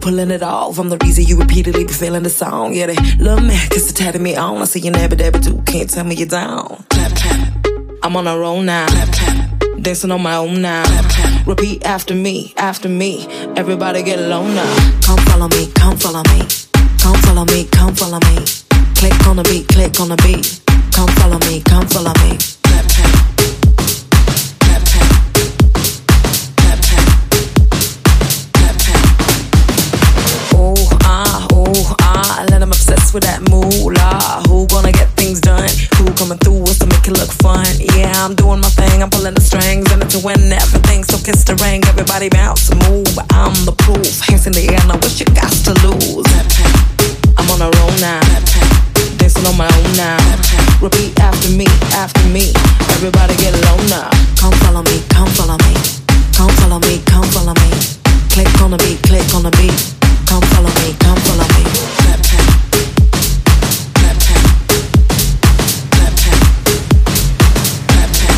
pulling it off. I'm the reason you repeatedly be feeling the song. Yeah, they love me, cause they tatted me on. I see you never do, can't tell me you're down. Clap, clap. I'm on a roll now. Clap, clap. Dancing on my own now. Clap, clap. Repeat after me, after me. Everybody get low now. Come follow me, come follow me. Come follow me, come follow me. Click on the beat, click on the beat. Come follow me, come follow me. Clap, clap. Clap, clap. Clap, clap. Clap, clap. Oh, let them obsess with that moolah. Who gonna get things done? Who coming through with to make it look fun? Yeah, I'm doing my thing, I'm pulling the strings, and it's to win everything, so kiss the ring. Everybody bounce and move, I'm the proof. Hands in the air, now what you got to lose? I'm on a roll now, dancing on my own now. Repeat after me, after me. Everybody get low now. Come follow me, come follow me. Come follow me, come follow me. Click on the beat, click on the beat. Come follow me, come follow me. Clap, clap. Clap, clap. Clap, clap. Clap, clap.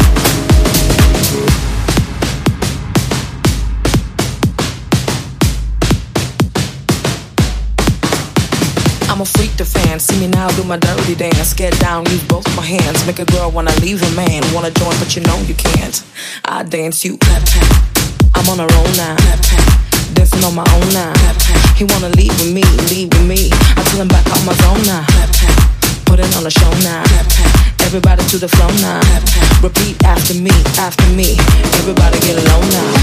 I'm a freak to fans, see me now do my dirty dance. Get down, use both my hands. Make a girl wanna leave a man. Wanna join but you know you can't. I dance you, clap, clap. I'm on a roll now, clap, clap. Dancing on my own now. Clap, clap. He wanna leave with me, leave with me. I tell him back on my zone now. Clap, clap. Put it on the show now. Clap, clap. Everybody to the flow now. Clap, clap. Repeat after me, after me. Everybody get low now.